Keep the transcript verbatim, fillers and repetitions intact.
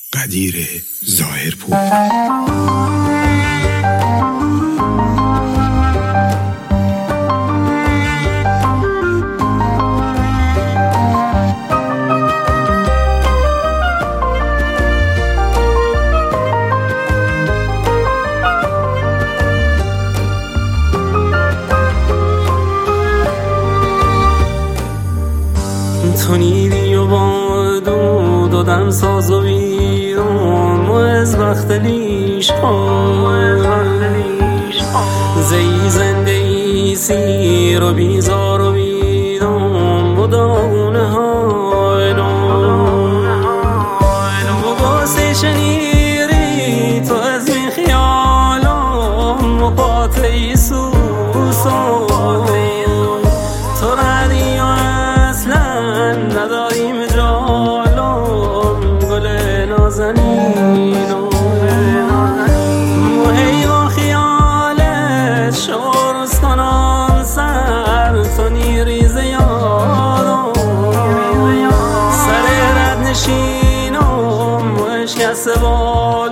قدیر ظاهرپور. تو نیدی و با دود و دم ساز و بیرون و از وقت لیش زی زنده ای سیر و بیزار و بیدون و داونه های و باسی شنیری تو از این خیالم و قاطعی سوسون تو ردی و اصلا نداریم جالم گل نازنینم موهی و خیالت شورست کنم سر تو نیریز یادم سر رد نشینم و اشکست بال